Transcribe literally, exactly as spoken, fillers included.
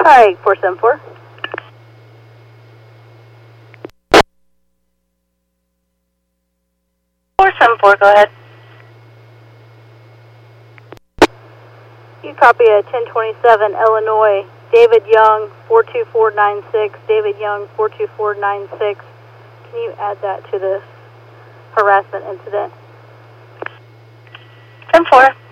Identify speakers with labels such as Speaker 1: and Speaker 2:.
Speaker 1: Alright, four seven four.
Speaker 2: four seven four, go ahead.
Speaker 1: You copy at ten twenty-seven Illinois, David Young, four two four nine six, David Young, four two four nine six. Can you add that to the harassment incident?
Speaker 2: ten four.